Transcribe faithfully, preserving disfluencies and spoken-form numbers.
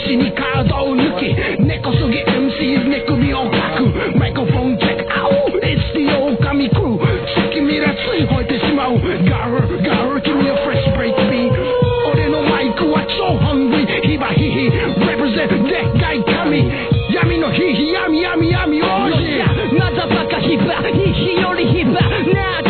ちにカードを抜き根こそぎ エムシー 寝首をかくマイクロフォンチェックアウ It's the 狼クルー月見らつい吠えてしまうガールガール君はフレッシュブレイクビー俺のマイクは超ハングリーヒバヒヒ represent でっかい神闇のヒヒ闇闇闇王子まだバカヒバヒヒよりヒバな